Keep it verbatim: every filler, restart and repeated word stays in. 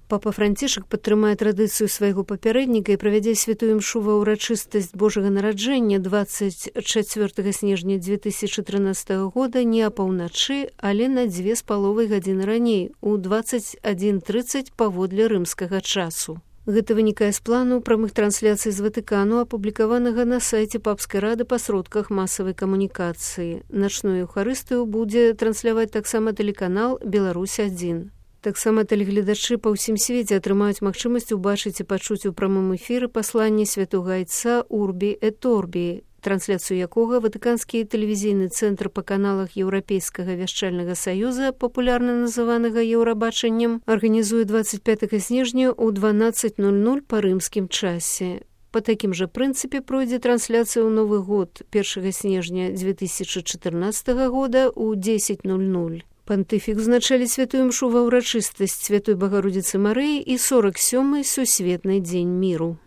Папа Францішак падтрымае традыцыю свайго папярэдніка і правядзе святую імшу ва ўрачыстасць Божага нараджэння дваццаць чацвёртага снежня дзве тысячы трынаццатага года не апаўначы, але на дзве з паловай гадзіны раней, у дваццаць адзін трыццаць паводле рымскага часу. Гэта вынікае з плану прамых трансляцый з Ватыкану, апублікаванага на сайце папскай рады па сродках масавай камунікацыі. Начную эўхарыстыю будзе трансляваць таксама тэлеканал «Беларусь адзін». Таксама тэлегледачы па ўсім свеце атрымаюць магчымасць убачыць і пачуць у прамым эфіры пасланне святога айца «Урбі эт Орбі», трансляцыю якога Ватыканскі тэлевізійны цэнтр па каналах Еўрапейскага вяшчальнага саюза, папулярна называнага Еўрабачаннем, арганізуе дваццаць пятага снежня ў дванаццаць нуль нуль па рымскім часе. Па такім жа прынцыпе пройдзе трансляцыя ў Новы год першага снежня дзве тысячы чатырнаццатага года ў дзесяць нуль нуль. Пантыфік узначалі святую імшу ва ўрачыстасць Святой Багародзіцы Марыі і сорак сёмы сусветны дзень міру.